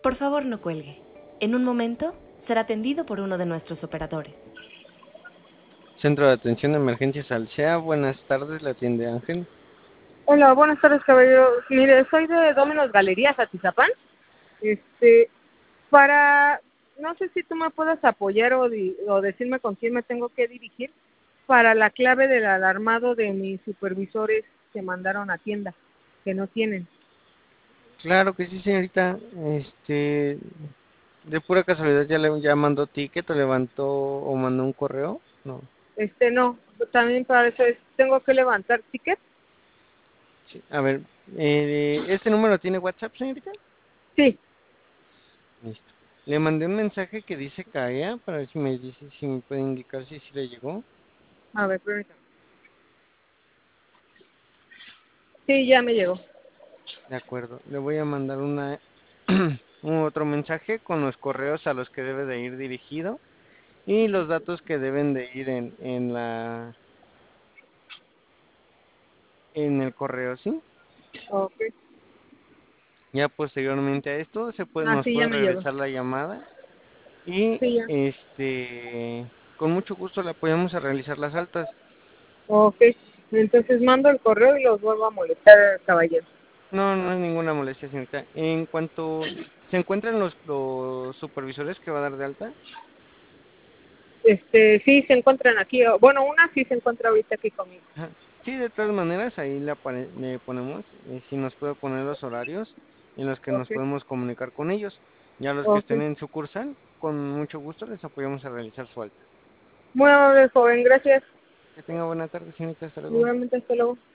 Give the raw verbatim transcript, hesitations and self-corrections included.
Por favor, no cuelgue. En un momento será atendido por uno de nuestros operadores. Centro de Atención de Emergencias Alsea, buenas tardes, la atiende Ángel. Hola, buenas tardes, caballero. Mire, soy de Domino's Galerías, Atizapán. Este, para, no sé si tú me puedas apoyar o, di- o decirme con quién me tengo que dirigir para la clave del alarmado de mis supervisores que mandaron a tienda, que no tienen. Claro que sí, señorita. Este, de pura casualidad ya le ya mandó ticket o levantó o mandó un correo. No. Este, no, también para eso es, tengo que levantar ticket. Sí. A ver, eh, ¿este número tiene WhatsApp, señorita? Sí, Listo. Le mandé un mensaje que dice CAEA para ver si me dice si me puede indicar si sí le llegó. a ver, permítame. Sí, ya me llegó. De acuerdo. Le voy a mandar una un otro mensaje con los correos a los que debe de ir dirigido y los datos que deben de ir en, en la en el correo, ¿sí? Ok. Ya posteriormente a esto se puede, Ah, nos sí, ya puede me llegó. regresar la llamada y Sí, ya. este con mucho gusto le apoyamos a realizar las altas. Ok. Entonces mando el correo y los vuelvo a molestar, caballero. No, no es ninguna molestia, señorita. En cuanto se encuentran los, los supervisores que va a dar de alta, Este, sí se encuentran aquí. o- Bueno, una sí se encuentra ahorita aquí conmigo. ajá, sí, de todas maneras ahí le, apare- le ponemos, eh, si nos puede poner los horarios en los que nos Ok, podemos comunicar con ellos. Ya los que ok. estén en sucursal, con mucho gusto les apoyamos a realizar su alta. Muy amable, joven. Gracias. Que tenga buena tarde, señorita. Hasta luego. Igualmente, hasta luego.